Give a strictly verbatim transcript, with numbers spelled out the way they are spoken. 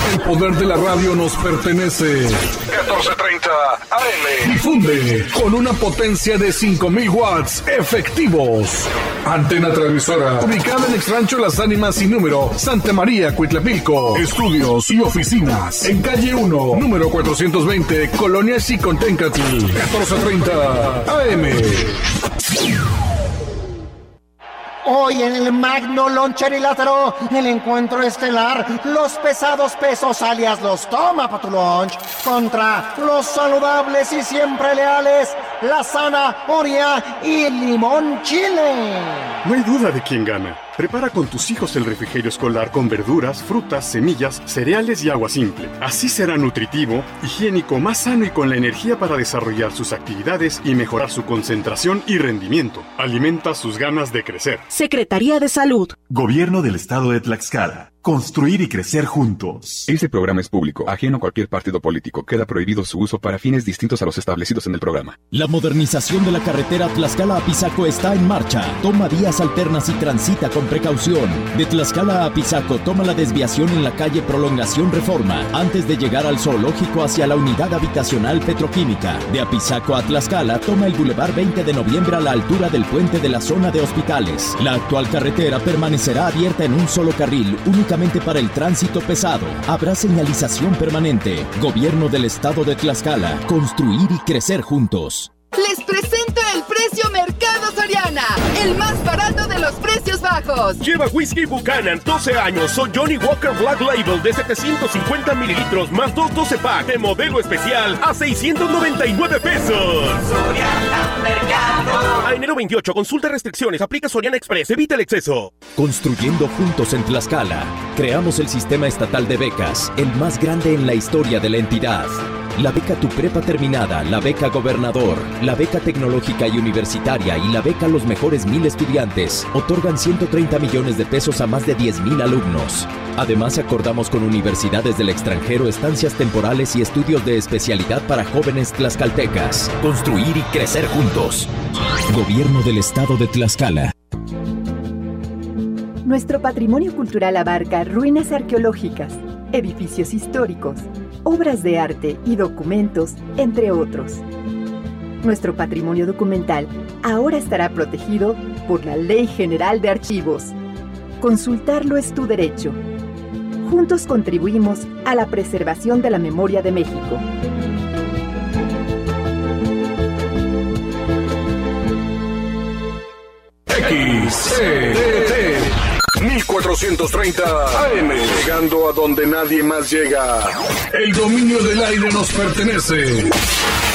El poder de la radio nos pertenece. catorce treinta A M. Difunde con una potencia de cinco mil watts efectivos. Antena transmisora. Ubicada en Exrancho Las Ánimas sin número, Santa María, Cuitlapilco. Estudios y oficinas. En calle uno, número cuatrocientos veinte, Colonia Xiconténcatl. catorce treinta A M. Hoy en el Magno Loncherilátero, el encuentro estelar, los pesados pesos alias los toma pa' tu lunch, contra los saludables y siempre leales, la zanahoria y el limón chile. No hay duda de quién gana. Prepara con tus hijos el refrigerio escolar con verduras, frutas, semillas, cereales y agua simple. Así será nutritivo, higiénico, más sano y con la energía para desarrollar sus actividades y mejorar su concentración y rendimiento. Alimenta sus ganas de crecer. Secretaría de Salud. Gobierno del Estado de Tlaxcala. Construir y crecer juntos. Este programa es público, ajeno a cualquier partido político. Queda prohibido su uso para fines distintos a los establecidos en el programa. La modernización de la carretera Tlaxcala-Apizaco está en marcha. Toma vías alternas y transita con precaución. De Tlaxcala a Apizaco, toma la desviación en la calle Prolongación Reforma, antes de llegar al zoológico hacia la unidad habitacional petroquímica. De Apizaco a Tlaxcala, toma el Boulevard veinte de noviembre a la altura del puente de la zona de hospitales. La actual carretera permanecerá abierta en un solo carril, únicamente para el tránsito pesado. Habrá señalización permanente. Gobierno del Estado de Tlaxcala. Construir y crecer juntos. Les presento el precio Mercado Soriana, el más barato de los precios bajos. Lleva whisky Buchanan, doce años, o Johnny Walker Black Label de setecientos cincuenta mililitros más dos doce pack de modelo especial a seiscientos noventa y nueve pesos. Soriana Mercado. A enero veintiocho, consulta restricciones, aplica Soriana Express, evita el exceso. Construyendo juntos en Tlaxcala, creamos el sistema estatal de becas, el más grande en la historia de la entidad. La beca Tu Prepa Terminada, la beca Gobernador, la beca tecnológica y universitaria y la beca Los Mejores Mil Estudiantes otorgan ciento treinta millones de pesos a más de diez mil alumnos. Además, acordamos con universidades del extranjero estancias temporales y estudios de especialidad para jóvenes tlaxcaltecas. Construir y crecer juntos. Gobierno del Estado de Tlaxcala. Nuestro patrimonio cultural abarca ruinas arqueológicas, edificios históricos, obras de arte y documentos, entre otros. Nuestro patrimonio documental ahora estará protegido por la Ley General de Archivos. Consultarlo es tu derecho. Juntos contribuimos a la preservación de la memoria de México. X E T mil cuatrocientos treinta A M, llegando a donde nadie más llega. El dominio del aire nos pertenece.